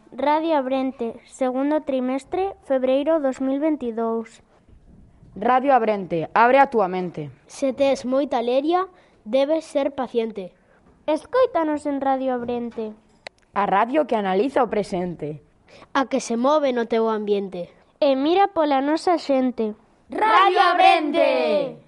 Radio Abrente, segundo trimestre, febreiro 2022. Radio Abrente, abre a túa mente. Se tes moita leria, debes ser paciente. Escóitanos en Radio Abrente. A radio que analiza o presente. A que se move no teu ambiente. E mira pola nosa xente. Radio Abrente!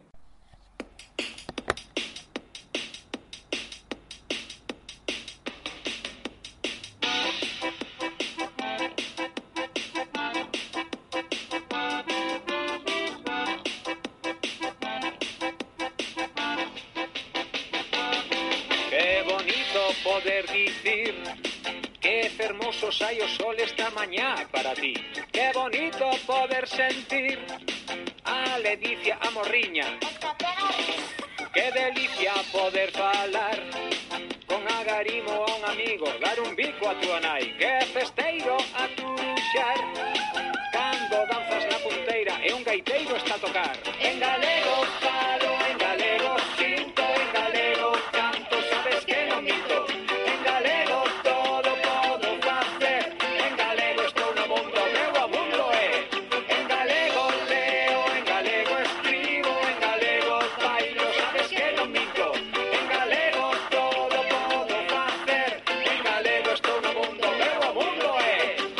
Qué bonito poder dicir que fermoso sai o sol esta mañá para ti. Qué bonito poder sentir a ledicia a morriña. Qué delicia poder falar con agarimo a un amigo, dar un bico a túa nai. Que festeiro a turuxar cando danzas na punteira e un gaiteiro está a tocar. En galego falo, en galego sinto, en galego canto, sabes que non mito. En galego todo podo facer, en galego estou no mundo, meu o mundo é. En galego leo, en galego escribo, en galego bailo, sabes que non mito. En galego todo podo facer, en galego estou no mundo, meu o mundo é.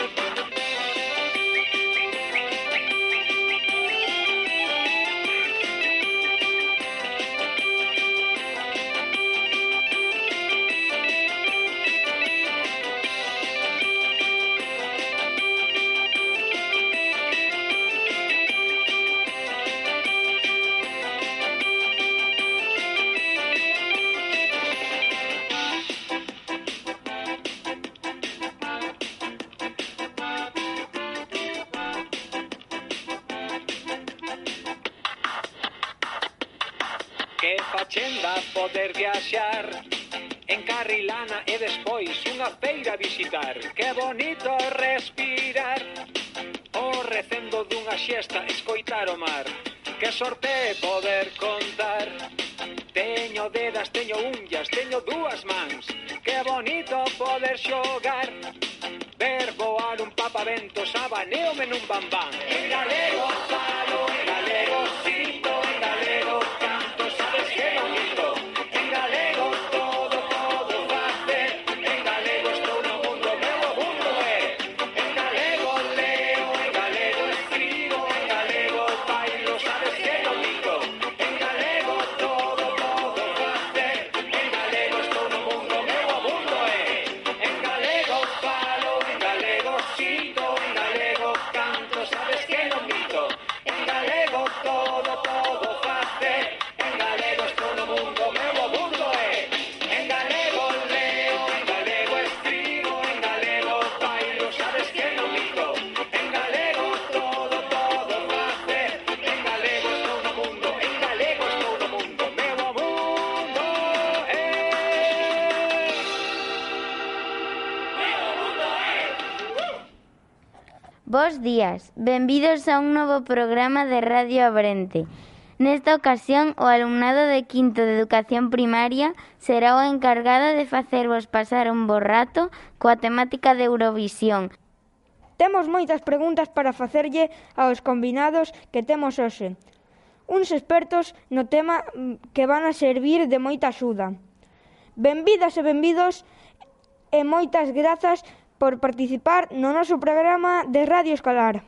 Que fachenda poder viaxar en Carrilana e despois unha feira visitar. Que bonito respirar o recendo dunha xesta, escoitar o mar. Que sorte poder contar. Teño dedas, teño unllas, teño dúas mans. Que bonito poder xogar, ver voar un papaventos, abaneome nun bambán. En galego falo, en galego sinto, en galego canto, sabes que non mito. En galego todo podo facer, en galego estou no mundo, meu o mundo é. En galego leo, en galego escribo, en galego bailo, sabes que non mito. En galego todo podo facer, en galego estou no mundo, meu o mundo é. En galego falo, en galego sinto, en galego canto, sabes que non mito. En galego todo podo facer, en galego estou no mundo, meu o mundo é. En galego leo, en galego escribo, en galego bailo, sabes que non mito. En galego todo podo facer, en galego estou no mundo, en galego estou no mundo, meu o mundo é. Bos días, benvidos a un novo programa de Radio Abrente. Nesta ocasión, o alumnado de quinto de Educación Primaria será o encargado de facervos pasar un bo rato coa temática de Eurovisión. Temos moitas preguntas para facerlle aos combinados que temos hoxe. Uns expertos no tema que van a servir de moita axuda. Benvidas e benvidos e moitas grazas por participar no noso programa de Radio Escolar.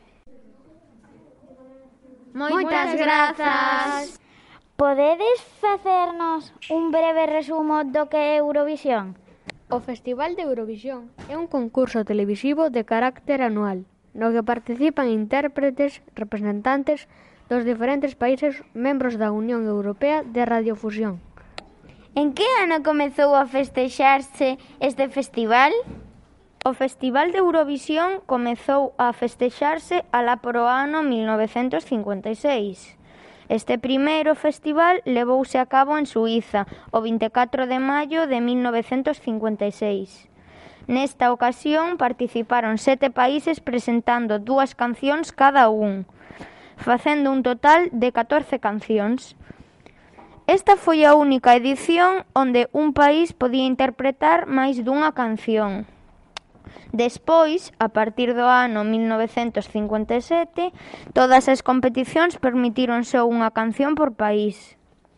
Moitas grazas! Podedes facernos un breve resumo do que é Eurovisión? O Festival de Eurovisión é un concurso televisivo de carácter anual, no que participan intérpretes representantes dos diferentes países membros da Unión Europea de Radiofusión. En que ano comezou a festexarse este festival? O Festival de Eurovisión comezou a festexarse alá por o ano 1956. Este primeiro festival levouse a cabo en Suíza o 24 de maio de 1956. Nesta ocasión participaron 7 países presentando 2 cancións cada un, facendo un total de 14 cancións. Esta foi a única edición onde un país podía interpretar máis dunha canción. Despois, a partir do ano 1957, todas as competicións permitiron só unha canción por país.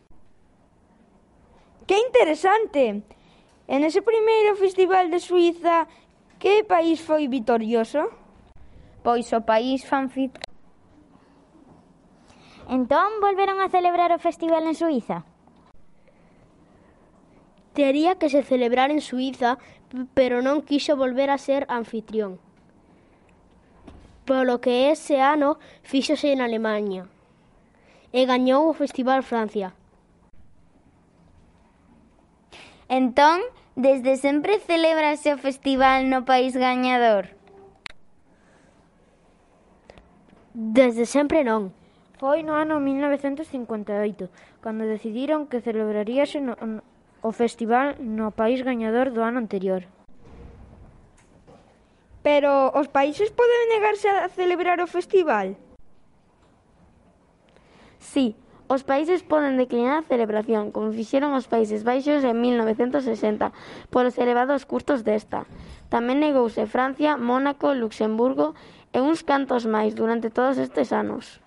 ¡Que interesante! En ese primeiro festival de Suíza, que país foi vitorioso? Pois o país anfitrión. Entón, volveron a celebrar o festival en Suíza? Tería que se celebrar en Suíza, pero non quixo volver a ser anfitrión. Polo que ese ano fíxose en Alemaña e gañou o Festival Francia. Entón, desde sempre celébrase o festival no país gañador? Desde sempre non. Foi no ano 1958, cando decidiron que celebraríase o festival no país gañador do ano anterior. Pero os países poden negarse a celebrar o festival? Sí, os países poden declinar a celebración, como fixeron os Países Baixos en 1960, polos elevados custos desta. Tamén negouse Francia, Mónaco, Luxemburgo e uns cantos máis durante todos estes anos.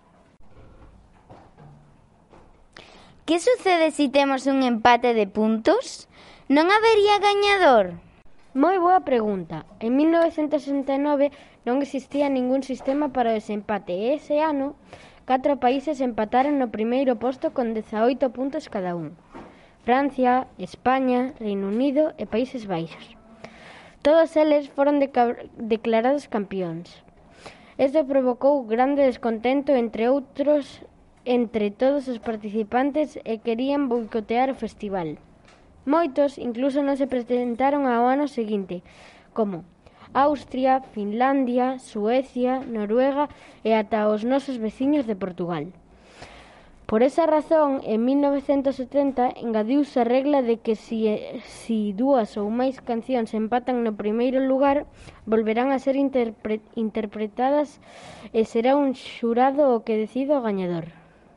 Que sucede se temos un empate de puntos? Non habería gañador? Moi boa pregunta. En 1969 non existía ningún sistema para o desempate e ese ano 4 países empataron no primeiro posto con 18 puntos cada un. Francia, España, Reino Unido e Países Baixos. Todos eles foron declarados campións. Isto provocou grande descontento entre todos os participantes e querían boicotear o festival. Moitos incluso non se presentaron ao ano seguinte, como Austria, Finlandia, Suecia, Noruega e ata os nosos veciños de Portugal. Por esa razón, en 1970 engadiuse a regla de que si dúas ou máis cancións empatan no primeiro lugar, volverán a ser interpretadas e será un xurado o que decida o gañador.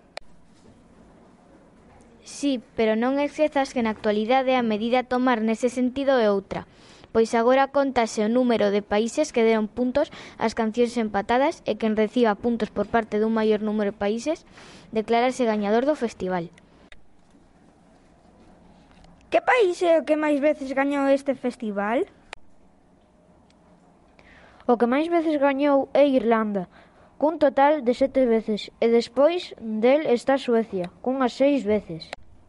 Sí, pero non esquezas que na actualidade a medida a tomar nese sentido é outra, pois agora contase o número de países que deron puntos ás cancións empatadas e quen reciba puntos por parte dun maior número de países declárase gañador do festival. Que país é o que máis veces gañou este festival? O que máis veces gañou é Irlanda, cun total de 7 veces, e despois del está Suecia, cunhas 6 veces.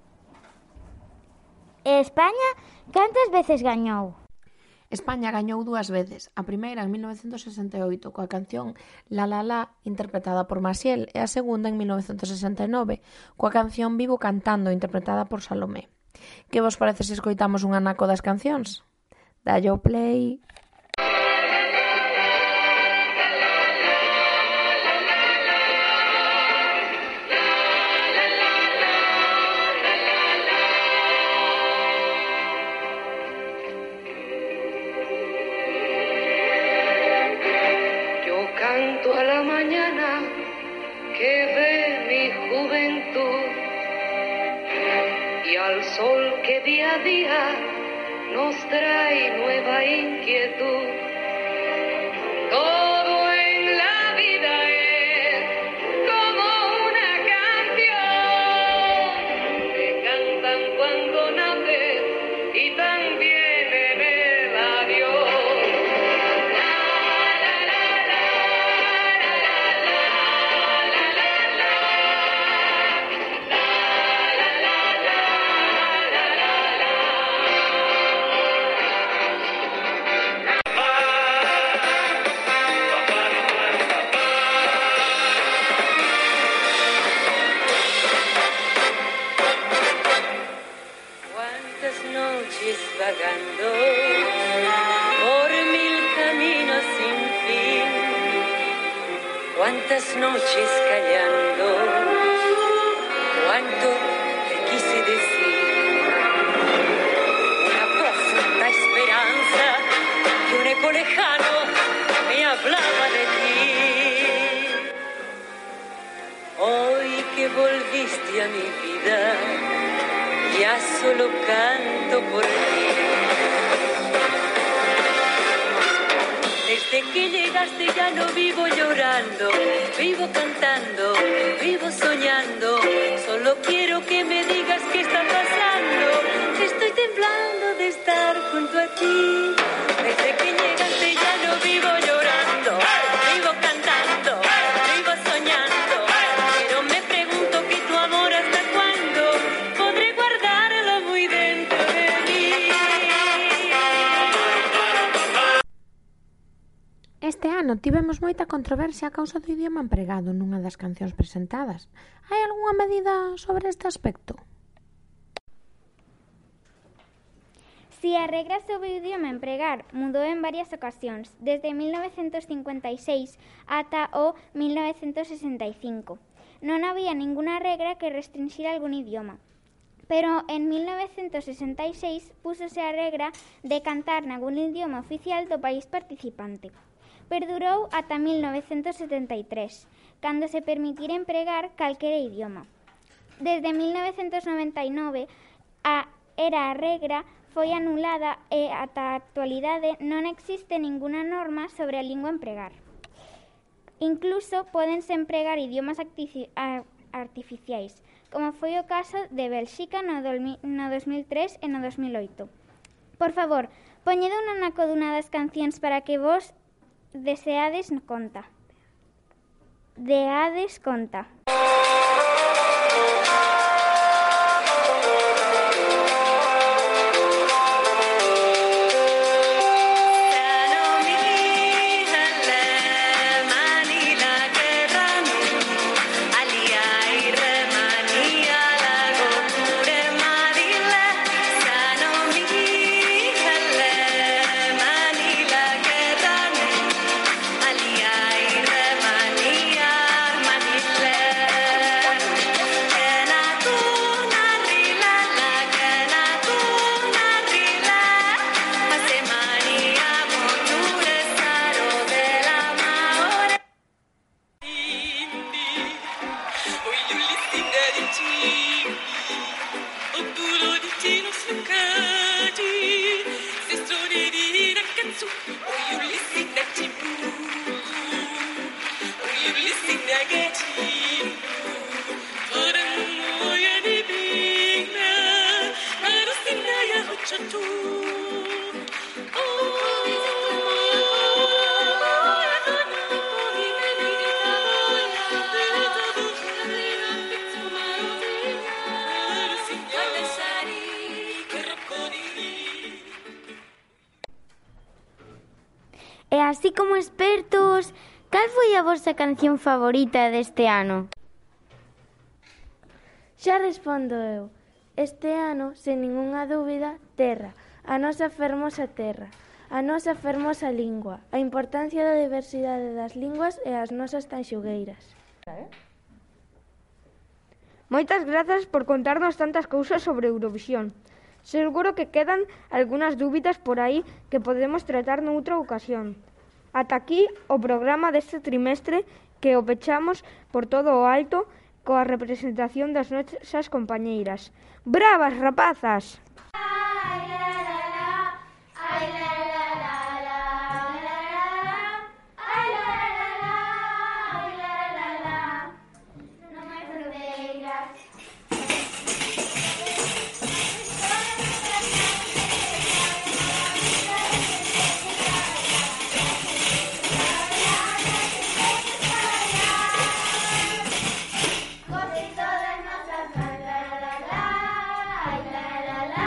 E España, cantas veces gañou? España gañou 2 veces, a primeira en 1968 coa canción La La La interpretada por Maciel e a segunda en 1969 coa canción Vivo Cantando interpretada por Salomé. Que vos parece se escoitamos un anaco das cancións? Dalle o play. Sol que día a día nos trae nueva inquietud. Todo en la vida es como una canción que cantan cuando nace y también en el adiós. Vagando por mil caminos sin fin, cuántas noches callando, cuánto te quise decir, una profunda esperanza que un eco lejano me hablaba de ti. Hoy que volviste a mi vida, ya solo canto por ti. que llegaste ya no vivo llorando, vivo cantando, vivo soñando. Solo quiero que me digas qué está pasando. Estoy temblando de estar junto a ti. Desde que llegaste ya no vivo llorando, vivo cantando, vivo soñando. Pero me pregunto que tu amor hasta cuándo podré guardarlo muy dentro de mí. Este ano tivemos moita controversia a causa do idioma empregado nunha das cancións presentadas. Hai algunha medida sobre este aspecto? Si a regra sobre o idioma empregar mudou en varias ocasións, desde 1956 ata o 1965. Non había ninguna regra que restrinxira algún idioma. Pero en 1966 púsose a regra de cantar nalgún idioma oficial do país participante. Perdurou ata 1973, cando se permitira empregar calquera idioma. Desde 1999 era a regra foi anulada e ata a actualidade non existe ninguna norma sobre a lingua empregar. Incluso pódense empregar idiomas artificiais, como foi o caso de Bélxica no 2003 e no 2008. Por favor, poñede un anaco dunha das cancións para que vos deades conta. E así como expertos, cal foi a vosa canción favorita deste ano? Xa respondo eu. Este ano, sen ningunha dúbida, Terra, a nosa fermosa terra, a nosa fermosa lingua, a importancia da diversidade das linguas e as nosas tanxugueiras. Moitas grazas por contarnos tantas cousas sobre Eurovisión. Seguro que quedan algunhas dúbidas por aí que podemos tratar noutra ocasión. Ata aquí o programa deste trimestre que o pechamos por todo o alto coa representación das nosas compañeiras. Bravas, rapazas! Cosito de nosas, la la la la, ay la la la.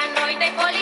noite colina